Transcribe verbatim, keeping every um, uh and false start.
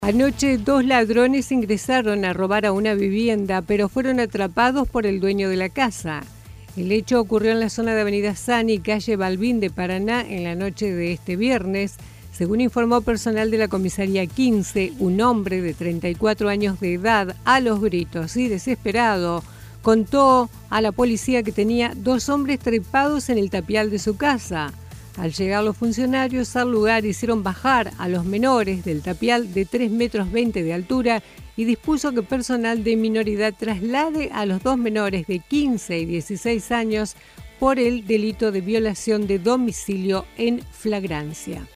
Anoche dos ladrones ingresaron a robar a una vivienda, pero fueron atrapados por el dueño de la casa. El hecho ocurrió en la zona de Avenida Sani, calle Balbín de Paraná, en la noche de este viernes. Según informó personal de la comisaría quince, un hombre de treinta y cuatro años de edad, a los gritos y desesperado, contó a la policía que tenía dos hombres trepados en el tapial de su casa. Al llegar los funcionarios al lugar, hicieron bajar a los menores del tapial de tres metros veinte de altura y dispuso que personal de minoridad traslade a los dos menores de quince y dieciséis años por el delito de violación de domicilio en flagrancia.